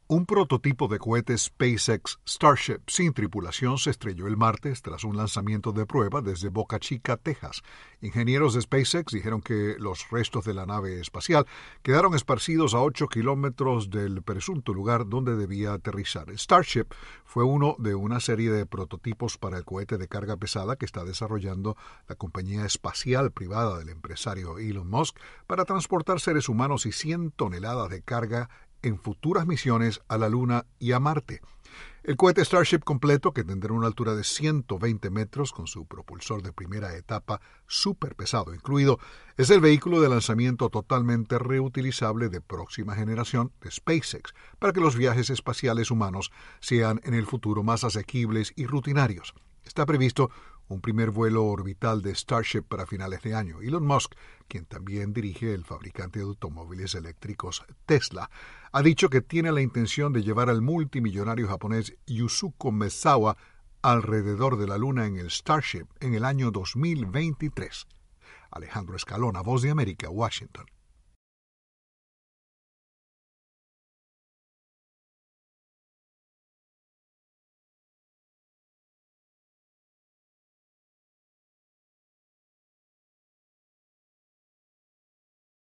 Un prototipo de cohete SpaceX Starship sin tripulación se estrelló el martes tras un lanzamiento de prueba desde Boca Chica, Texas. Ingenieros de SpaceX dijeron que los restos de la nave espacial quedaron esparcidos a 8 kilómetros del presunto lugar donde debía aterrizar. Starship fue uno de una serie de prototipos para el cohete de carga pesada que está desarrollando la compañía espacial privada del empresario Elon Musk para transportar seres humanos y 100 toneladas de carga en futuras misiones a la Luna y a Marte. El cohete Starship completo, que tendrá una altura de 120 metros con su propulsor de primera etapa súper pesado incluido, es el vehículo de lanzamiento totalmente reutilizable de próxima generación de SpaceX para que los viajes espaciales humanos sean en el futuro más asequibles y rutinarios. Está previsto un primer vuelo orbital de Starship para finales de año. Elon Musk, quien también dirige el fabricante de automóviles eléctricos Tesla, ha dicho que tiene la intención de llevar al multimillonario japonés Yusuke Maezawa alrededor de la Luna en el Starship en el año 2023. Alejandro Escalona, Voz de América, Washington.